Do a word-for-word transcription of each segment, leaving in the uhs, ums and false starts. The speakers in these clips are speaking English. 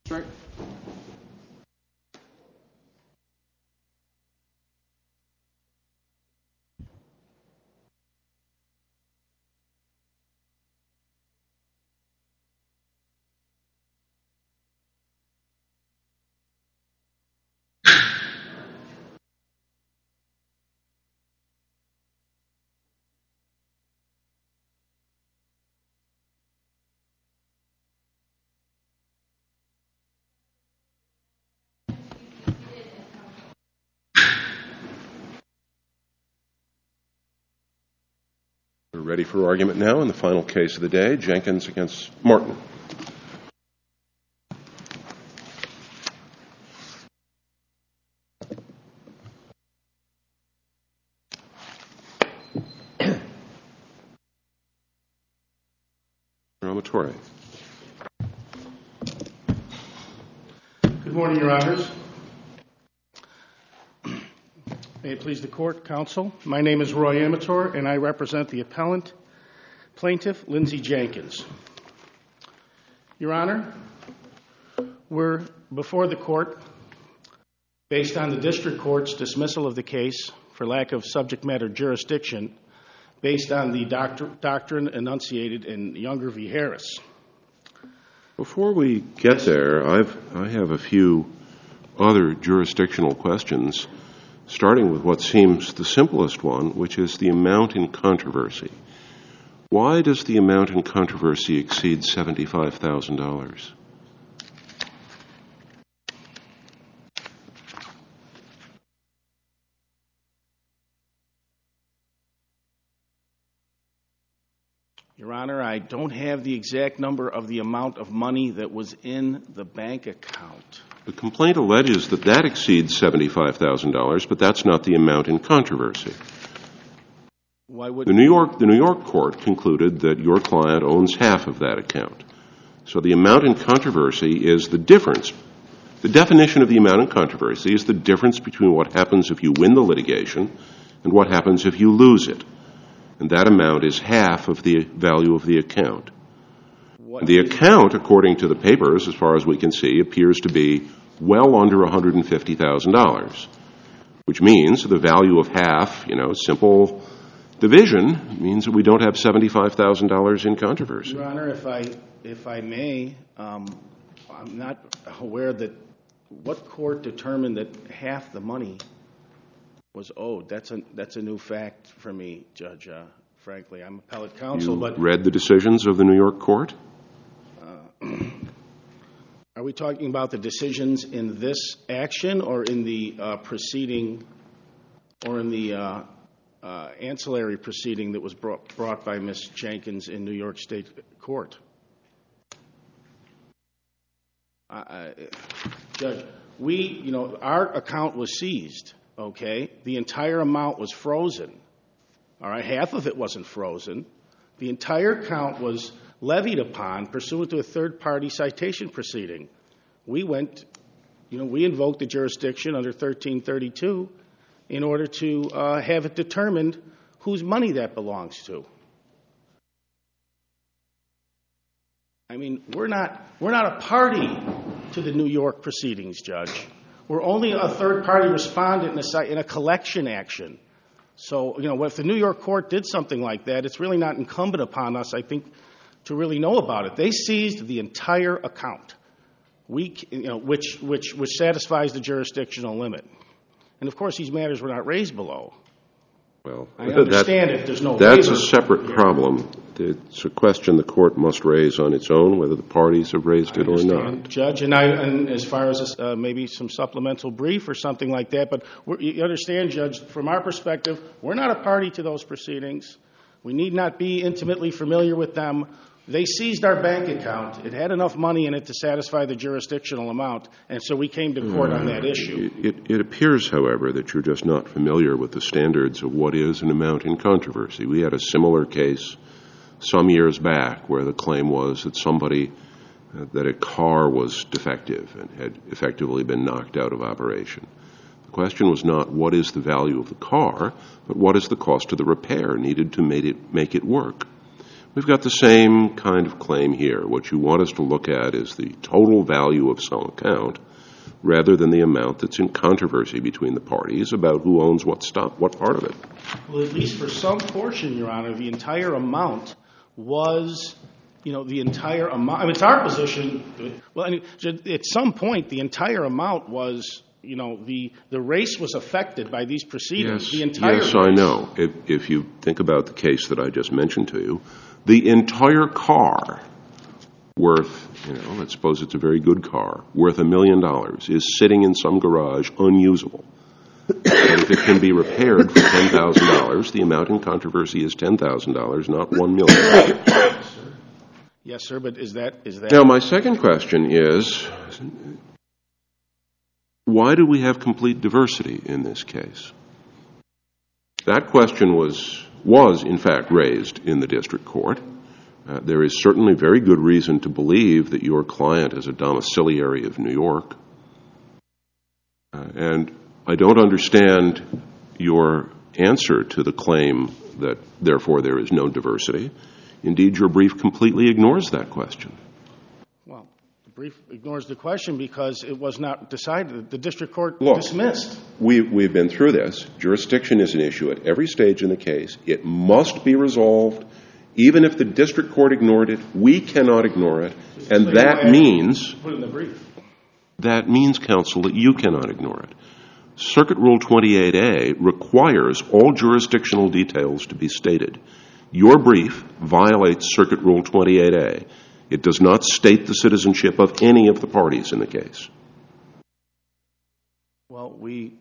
Right. We're ready for argument now in the final case of the day, Jenkins against Martin. Amatore. Good morning, Your Honors. May it please the Court, Counsel. My name is Roy Amatore, and I represent the appellant, plaintiff Lindsay Jenkins. Your Honor, we're before the Court based on the District Court's dismissal of the case for lack of subject matter jurisdiction based on the doctor, doctrine enunciated in Younger v. Harris. Before we get there, I've, I have a few other jurisdictional questions, starting with what seems the simplest one, which is the amount in controversy. Why does the amount in controversy exceed seventy-five thousand dollars? Your Honor, I don't have the exact number of the amount of money that was in the bank account. The complaint alleges that that exceeds seventy-five thousand dollars, but that's not the amount in controversy. Why would the New York the New York court concluded that your client owns half of that account. So the amount in controversy is the difference. The definition of the amount in controversy is the difference between what happens if you win the litigation and what happens if you lose it. And that amount is half of the value of the account. What the account, according to the papers, as far as we can see, appears to be well under one hundred fifty thousand dollars, which means the value of half, you know, simple division, means that we don't have seventy-five thousand dollars in controversy. Your Honor, if I, if I may, um, I'm not aware that what court determined that half the money was owed. That's a that's a new fact for me, Judge. Uh, frankly, I'm appellate counsel. You but read the decisions of the New York court? Uh, are we talking about the decisions in this action, or in the uh, proceeding, or in the uh, uh, ancillary proceeding that was brought brought by Miz Jenkins in New York State Court? Uh, Judge, we, you know, our account was seized. Okay, the entire amount was frozen. All right, half of it wasn't frozen. The entire account was levied upon pursuant to a third-party citation proceeding. We went, you know, we invoked the jurisdiction under thirteen thirty-two in order to uh, have it determined whose money that belongs to. I mean, we're not we're not a party to the New York proceedings, Judge. We're only a third-party respondent in a, in a collection action. So, you know, if the New York court did something like that, it's really not incumbent upon us, I think, to really know about it. They seized the entire account, we, you know, which, which, which satisfies the jurisdictional limit. And, of course, these matters were not raised below. Well, I understand that, if there's no that's waiver. a separate Yeah. problem. It's a question the court must raise on its own, whether the parties have raised I it or understand, not. Judge, and, I, and as far as uh, maybe some supplemental brief or something like that, but we're, you understand, Judge, from our perspective, we're not a party to those proceedings. We need not be intimately familiar with them. They seized our bank account. It had enough money in it to satisfy the jurisdictional amount, and so we came to court on that issue. It, it, it appears, however, that you're just not familiar with the standards of what is an amount in controversy. We had a similar case some years back where the claim was that somebody, uh, that a car was defective and had effectively been knocked out of operation. The question was not what is the value of the car, but what is the cost of the repair needed to make it, make it work. We've got the same kind of claim here. What you want us to look at is the total value of some account rather than the amount that's in controversy between the parties about who owns what stuff, what part of it. Well, at least for some portion, Your Honor, the entire amount was, you know, the entire amount. I mean, it's our position. Well, I mean, at some point, the entire amount was, you know, the the race was affected by these proceedings. Yes, the entire yes, race. I know. If, if you think about the case that I just mentioned to you, the entire car worth, you know, let's suppose it's a very good car, worth a million dollars, is sitting in some garage unusable. And if it can be repaired for ten thousand dollars, the amount in controversy is ten thousand dollars, not one million dollars. Yes, sir. Yes, sir, but is that, is that... Now, my second question is, why do we have complete diversity in this case? That question was, was in fact, raised in the district court. Uh, there is certainly very good reason to believe that your client is a domiciliary of New York. Uh, and I don't understand your answer to the claim that, therefore, there is no diversity. Indeed, your brief completely ignores that question. Well, the brief ignores the question because it was not decided. The district court Look, dismissed. We, we've been through this. Jurisdiction is an issue at every stage in the case. It must be resolved. Even if the district court ignored it, we cannot ignore it. And that means, put it in the brief. That means, counsel, that you cannot ignore it. Circuit Rule twenty-eight A requires all jurisdictional details to be stated. Your brief violates Circuit Rule twenty-eight A. It does not state the citizenship of any of the parties in the case. Well, we...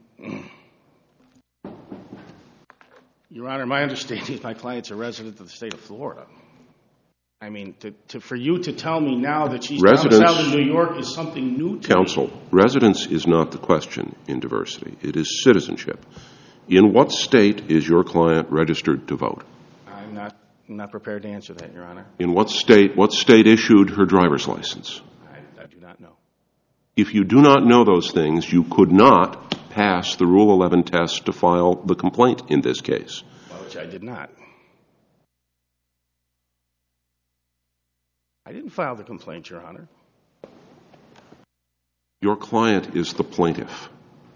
Your Honor, my understanding is my client's a resident of the state of Florida. I mean, to, to, for you to tell me now that she's domiciled in New York is something new to Counsel, me. residence is not the question in diversity. It is citizenship. In what state is your client registered to vote? I'm not, I'm not prepared to answer that, Your Honor. In what state, what state issued her driver's license? I, I do not know. If you do not know those things, you could not pass the Rule eleven test to file the complaint in this case. Well, which I did not. I didn't file the complaint, Your Honor. Your client is the plaintiff.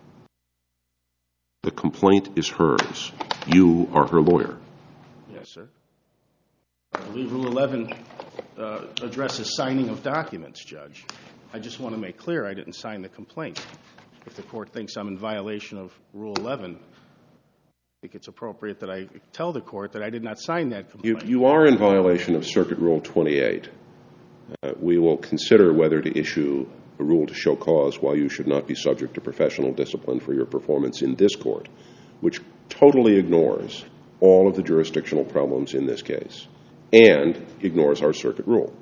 The complaint is hers. You are her lawyer. Yes, sir. I believe Rule eleven uh, addresses signing of documents, Judge. I just want to make clear I didn't sign the complaint. If the court thinks I'm in violation of Rule eleven, I think it's appropriate that I tell the court that I did not sign that complaint. You, you are in violation of Circuit Rule twenty-eight. Uh, we will consider whether to issue a rule to show cause while you should not be subject to professional discipline for your performance in this court, which totally ignores all of the jurisdictional problems in this case and ignores our circuit rule.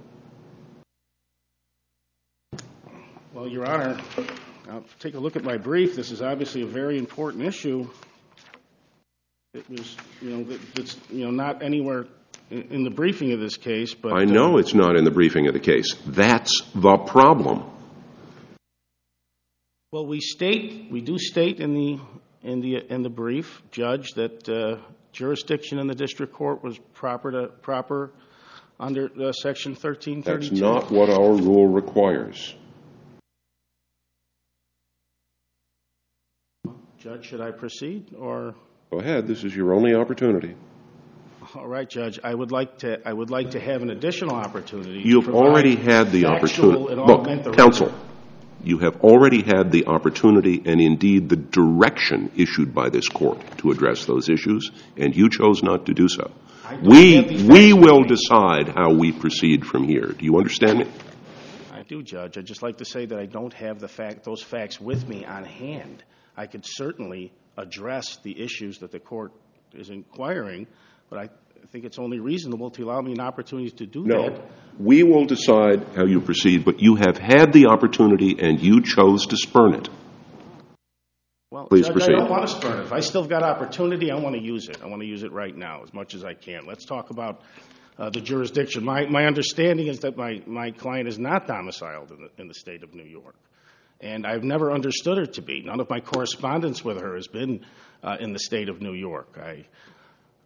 Well, Your Honor, I'll take a look at my brief. This is obviously a very important issue. It was, you know, it's, you know, not anywhere in the briefing of this case, but... I know uh, it's not in the briefing of the case. That's the problem. Well, we state, we do state in the, in the, in the brief, Judge, that uh, jurisdiction in the district court was proper to, proper under uh, Section thirteen thirty-two. That's not what our rule requires. Judge, should I proceed, or... Go ahead. This is your only opportunity. All right, Judge. I would like to. I would like to have an additional opportunity. You've already had the opportunity. Look, counsel, you have already had the opportunity and indeed the direction issued by this court to address those issues, and you chose not to do so. We we will decide how we proceed from here. Do you understand me? I do, Judge. I'd just like to say that I don't have the fact those facts with me on hand. I could certainly address the issues that the court is inquiring, but I think it's only reasonable to allow me an opportunity to do no, that. No. We will decide how you proceed, but you have had the opportunity and you chose to spurn it. Well, Please Judge, proceed. I don't want to spurn it. If I still got opportunity, I want to use it. I want to use it right now as much as I can. Let's talk about uh, the jurisdiction. My, my understanding is that my, my client is not domiciled in the, in the state of New York. And I've never understood her to be. None of my correspondence with her has been uh, in the state of New York. I,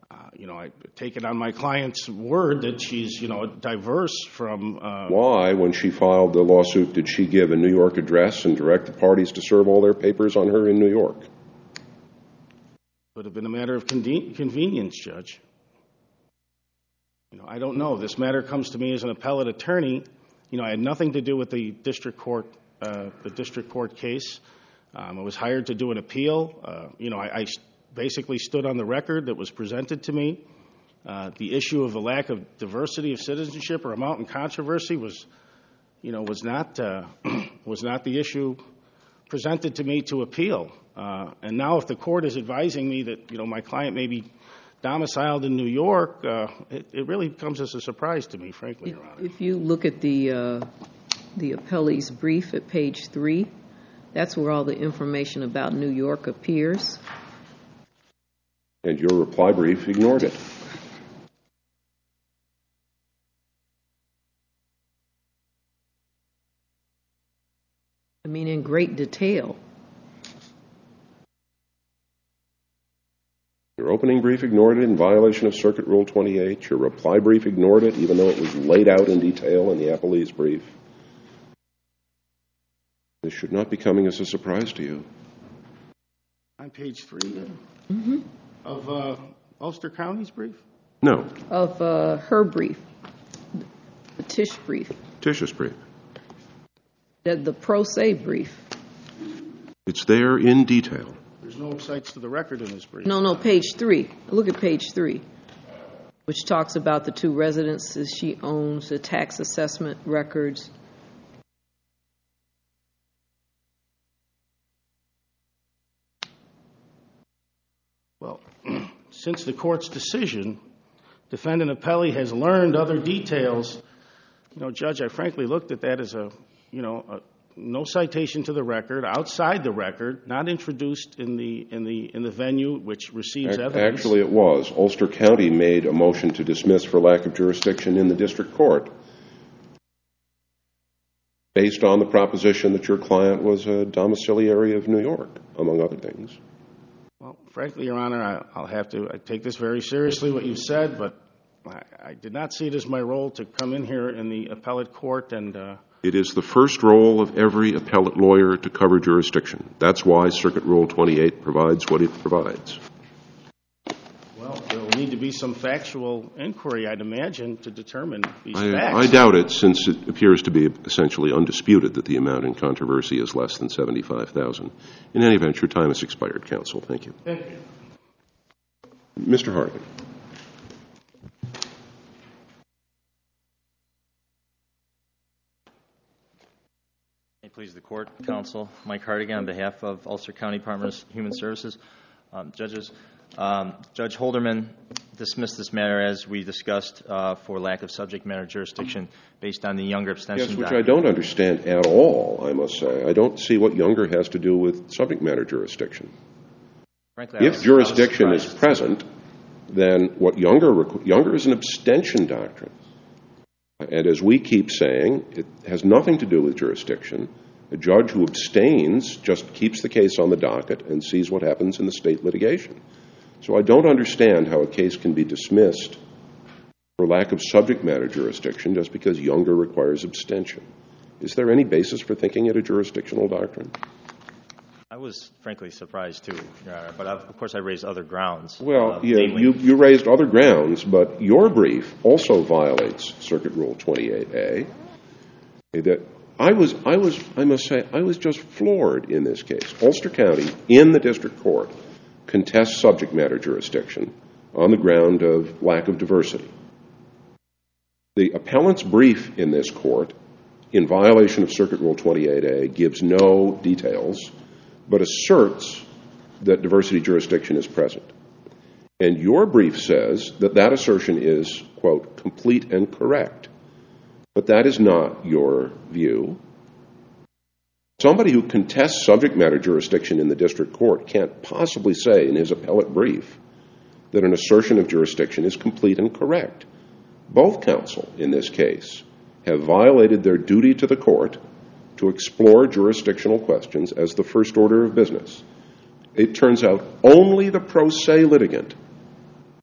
uh, you know, I take it on my client's word that she's, you know, diverse from... Uh, Why, when she filed the lawsuit, did she give a New York address and direct the parties to serve all their papers on her in New York? Would have been a matter of conven- convenience, Judge. You know, I don't know. This matter comes to me as an appellate attorney. You know, I had nothing to do with the district court, uh, the district court case. Um, I was hired to do an appeal. Uh, you know, I, I basically stood on the record that was presented to me. Uh, the issue of the lack of diversity of citizenship or amount in controversy was, you know, was not uh, was not the issue presented to me to appeal. Uh, and now, if the court is advising me that, you know, my client may be domiciled in New York, uh, it, it really comes as a surprise to me, frankly, Your Honor. If you look at the uh, the appellee's brief at page three, that's where all the information about New York appears. And your reply brief ignored it. I mean, in great detail. Your opening brief ignored it in violation of Circuit Rule twenty-eight. Your reply brief ignored it, even though it was laid out in detail in the appellee's brief. This should not be coming as a surprise to you. On page three uh, Mm-hmm. of uh, Ulster County's brief? No. Of uh, her brief, the Tish brief, Tish's brief. the, the pro se brief. It's there in detail. There's no cites to the record in this brief. No, no, page three. Look at page three, which talks about the two residences she owns, the tax assessment records. Well, since the court's decision, defendant appellee has learned other details. You know, Judge, I frankly looked at that as a, you know, a, no citation to the record, outside the record, not introduced in the in the in the venue which receives evidence. Actually, it was. Ulster County made a motion to dismiss for lack of jurisdiction in the district court, based on the proposition that your client was a domiciliary of New York, among other things. Well, frankly, Your Honor, I, I'll have to I take this very seriously, what you said, but I, I did not see it as my role to come in here in the appellate court and... Uh, It is the first role of every appellate lawyer to cover jurisdiction. That's why Circuit Rule twenty-eight provides what it provides. Well, there will need to be some factual inquiry, I'd imagine, to determine these I, facts. I doubt it, since it appears to be essentially undisputed that the amount in controversy is less than seventy-five thousand dollars. In any event, your time has expired, counsel. Thank you. Thank you. Mister Hardigan. May it please the Court, Counsel, Mike Hardigan on behalf of Ulster County Department of Human Services. Um, judges, um, Judge Holderman dismissed this matter, as we discussed, uh, for lack of subject matter jurisdiction based on the Younger abstention. Yes, which doctrine. I don't understand at all, I must say. I don't see what Younger has to do with subject matter jurisdiction. Frankly, I If was- jurisdiction I was is surprised. present, then what Younger, requ- Younger is an abstention doctrine. And as we keep saying, it has nothing to do with jurisdiction. A judge who abstains just keeps the case on the docket and sees what happens in the state litigation. So I don't understand how a case can be dismissed for lack of subject matter jurisdiction just because Younger requires abstention. Is there any basis for thinking it a jurisdictional doctrine? I was frankly surprised too, Your Honor, but of course I raised other grounds. Well, uh, yeah, namely- you, you raised other grounds, but your brief also violates Circuit Rule twenty-eight A. That I was, I was, I must say, I was just floored in this case. Ulster County, in the district court, contests subject matter jurisdiction on the ground of lack of diversity. The appellant's brief in this court, in violation of Circuit Rule twenty-eight A, gives no details, but asserts that diversity jurisdiction is present. And your brief says that that assertion is, quote, complete and correct. But that is not your view. Somebody who contests subject matter jurisdiction in the district court can't possibly say in his appellate brief that an assertion of jurisdiction is complete and correct. Both counsel in this case have violated their duty to the court to explore jurisdictional questions as the first order of business. It turns out only the pro se litigant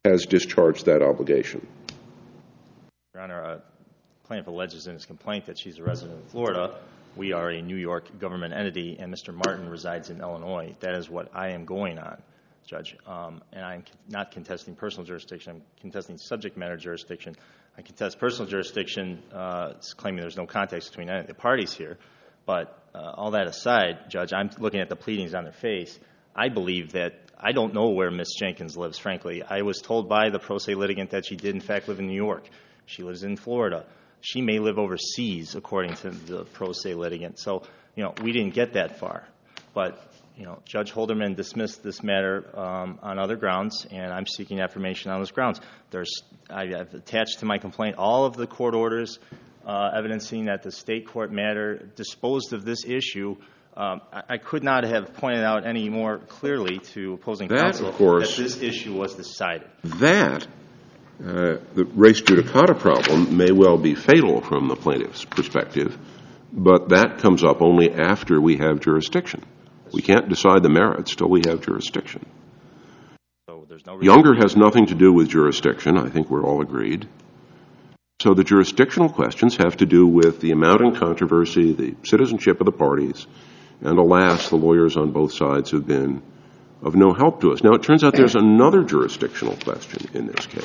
has discharged that obligation. Your Honor, a plaintiff alleges in his complaint that she's a resident of Florida. We are a New York government entity, and Mister Martin resides in Illinois. That is what I am going on, Judge. Um, and I'm not contesting personal jurisdiction. I'm contesting subject matter jurisdiction. I contest personal jurisdiction, uh, claiming there's no context between any of the parties here. But uh, all that aside, Judge, I'm looking at the pleadings on their face. I believe that I don't know where Miz Jenkins lives, frankly. I was told by the pro se litigant that she did, in fact, live in New York. She lives in Florida. She may live overseas, according to the pro se litigant. So, you know, we didn't get that far. But, you know, Judge Holderman dismissed this matter um, on other grounds, and I'm seeking affirmation on those grounds. There's, I have attached to my complaint all of the court orders uh, evidencing that the state court matter disposed of this issue. Um, I, I could not have pointed out any more clearly to opposing that, counsel of course, that this issue was decided. That, uh, the res judicata problem may well be fatal from the plaintiff's perspective, but that comes up only after we have jurisdiction. We can't decide the merits till we have jurisdiction. So there's no Younger has nothing to do with jurisdiction. I think we're all agreed. So the jurisdictional questions have to do with the amount in controversy, the citizenship of the parties, and alas, the lawyers on both sides have been of no help to us. Now, it turns out there's another jurisdictional question in this case.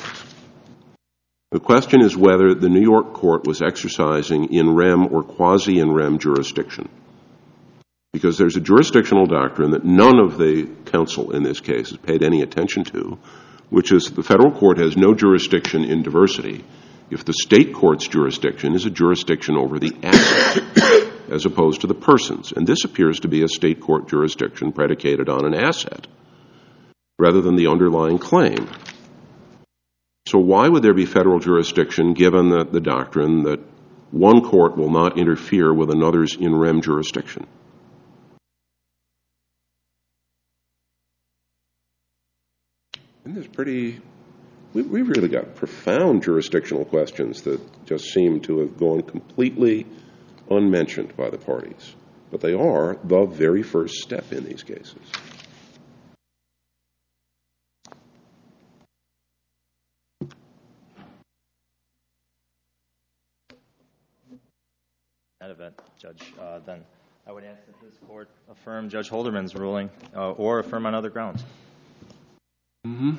The question is whether the New York court was exercising in rem or quasi-in rem jurisdiction. Because there's a jurisdictional doctrine that none of the counsel in this case has paid any attention to, which is the federal court has no jurisdiction in diversity if the state court's jurisdiction is a jurisdiction over the asset as opposed to the persons. And this appears to be a state court jurisdiction predicated on an asset rather than the underlying claim. So why would there be federal jurisdiction given the, the doctrine that one court will not interfere with another's in rem jurisdiction? And there's pretty, we, we've really got profound jurisdictional questions that just seem to have gone completely unmentioned by the parties. But they are the very first step in these cases. That event, Judge, uh, then I would ask that this court affirm Judge Holderman's ruling uh, or affirm on other grounds. Mm-hmm.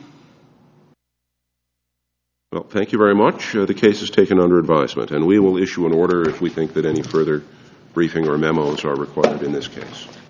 Well, thank you very much. Uh, the case is taken under advisement, and we will issue an order if we think that any further briefing or memos are required in this case.